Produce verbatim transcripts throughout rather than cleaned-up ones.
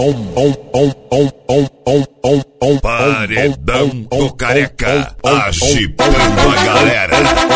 Paredão do Careca, agitando a galera.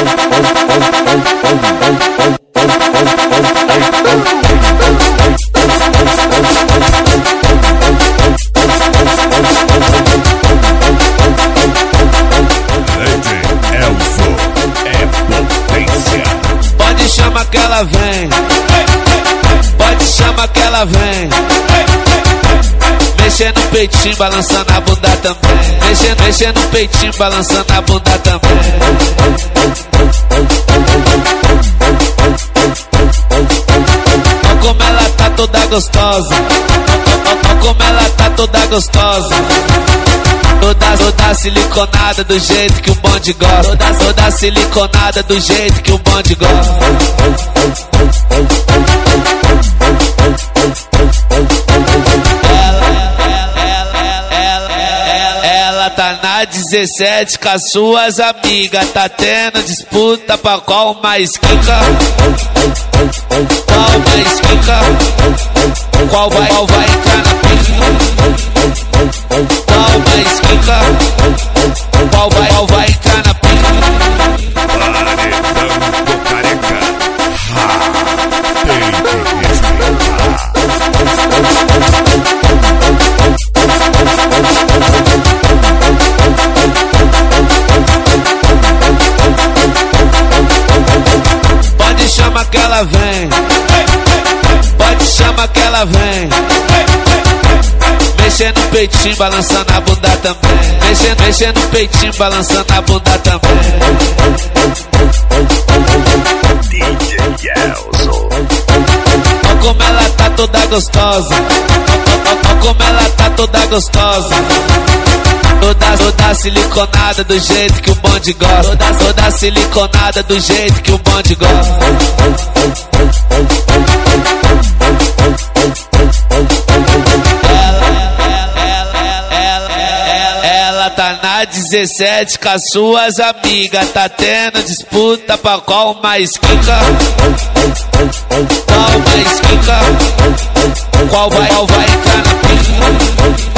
Elzo é potência. Pode chamar que ela vem, pode chamar que ela vem. Mexendo no peitinho, balançando a bunda também. Mexendo, mexendo no peitinho, balançando a bunda também. Olha como ela tá toda gostosa. Olha como ela tá toda gostosa. Toda, toda siliconada do jeito que o bonde gosta. Toda, toda siliconada do jeito que o bonde gosta. Ela tá na dezessete com as suas amigas. Tá tendo disputa pra qual mais quica. Qual mais quica. Qual vai, qual vai entrar na pica. Qual mais quica. Qual vai, qual vai entrar na pica. Paredão do Careca, ha, tem que respeitar. Pode chamar que ela vem, pode chamar que ela vem. Mexendo no peitinho, balançando a bunda também. Mexendo, mexendo no peitinho, balançando a bunda também. D J Elzo. Olha como ela tá toda gostosa. Olha como ela tá toda gostosa. Toda, toda siliconada do jeito que o bonde gosta. Toda, toda siliconada do jeito que o bonde gosta. Ela tá na dezessete com as suas amigas. Tá tendo disputa pra qual mais quica. Qual mais quica. Qual vai, qual vai entrar na pica.